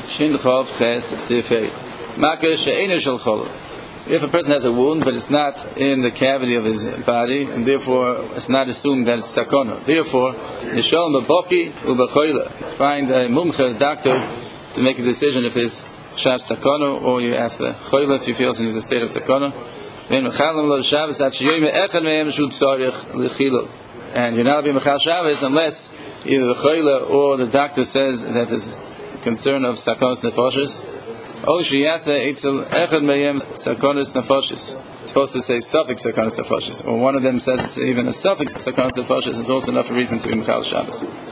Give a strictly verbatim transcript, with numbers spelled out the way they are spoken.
Shin Chav Ches Sifei. Makar she'eino shel chola. If a person has a wound, but it's not in the cavity of his body, and therefore it's not assumed that it's sakona. Therefore, Yishol Maboki Ubachoila. Find a mumcha, a doctor, to make a decision if there's shav sakona, or you ask the choila if you feel it's in a state of sakona. And you're not being mechal Shabbos unless either the choila or the doctor says that there's a concern of sakonas nefoshes. It's supposed to say suffix sakonas nefoshes, or one of them says it's even a suffix sakonas nefoshes. Is also enough reason to be mechal Shabbos.